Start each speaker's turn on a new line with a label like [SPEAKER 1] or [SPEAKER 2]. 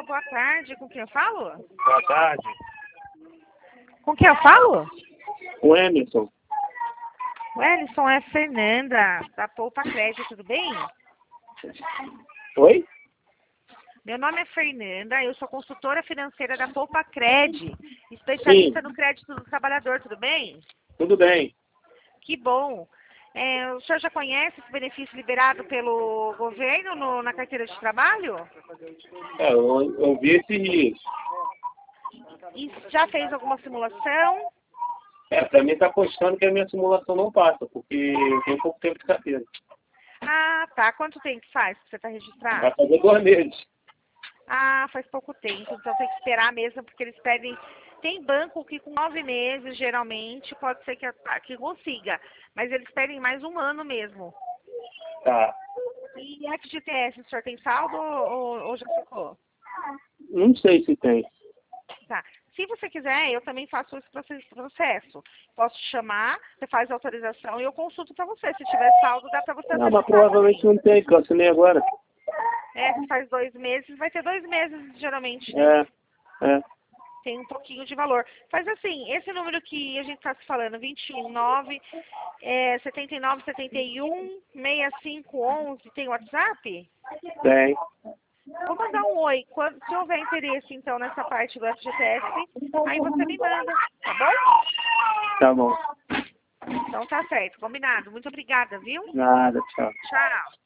[SPEAKER 1] Alô, boa tarde. Com quem eu falo?
[SPEAKER 2] Boa tarde.
[SPEAKER 1] Com quem eu falo?
[SPEAKER 2] O Emerson.
[SPEAKER 1] Wellington, é Fernanda, da Poupa Crédito, tudo bem?
[SPEAKER 2] Oi?
[SPEAKER 1] Meu nome é Fernanda, eu sou consultora financeira da Poupa Cred, especialista
[SPEAKER 2] Sim.
[SPEAKER 1] no crédito do trabalhador, tudo bem?
[SPEAKER 2] Tudo bem.
[SPEAKER 1] Que bom. O senhor já conhece esse benefício liberado pelo governo na carteira de trabalho?
[SPEAKER 2] Eu vi esses dias.
[SPEAKER 1] E já fez alguma simulação?
[SPEAKER 2] Pra mim tá constando que a minha simulação não passa, porque eu tenho pouco tempo de carteira.
[SPEAKER 1] Ah, tá. Quanto tempo faz que você está registrado?
[SPEAKER 2] Vai fazer 2 meses.
[SPEAKER 1] Ah, faz pouco tempo, então tem que esperar mesmo, porque eles pedem. Tem banco que com 9 meses, geralmente, pode ser que consiga, mas eles pedem mais 1 ano mesmo.
[SPEAKER 2] Tá.
[SPEAKER 1] E FGTS, o senhor tem saldo ou já ficou?
[SPEAKER 2] Não sei se tem.
[SPEAKER 1] Tá. Se você quiser, eu também faço esse processo. Posso te chamar, você faz a autorização e eu consulto para você. Se tiver saldo, dá para você
[SPEAKER 2] Não, mas
[SPEAKER 1] autorizar
[SPEAKER 2] provavelmente
[SPEAKER 1] também.
[SPEAKER 2] não tem, que eu assinei agora.
[SPEAKER 1] Se faz 2 meses, vai ter 2 meses, geralmente, né?
[SPEAKER 2] É.
[SPEAKER 1] Tem um pouquinho de valor. Faz assim, esse número que a gente está se falando, 219 79 71 65 11, tem WhatsApp?
[SPEAKER 2] Tem.
[SPEAKER 1] Vou mandar um oi. Se houver interesse, então, nessa parte do FGTS, aí você me manda, tá bom?
[SPEAKER 2] Tá bom.
[SPEAKER 1] Então tá certo, combinado. Muito obrigada, viu?
[SPEAKER 2] Nada, tchau.
[SPEAKER 1] Tchau.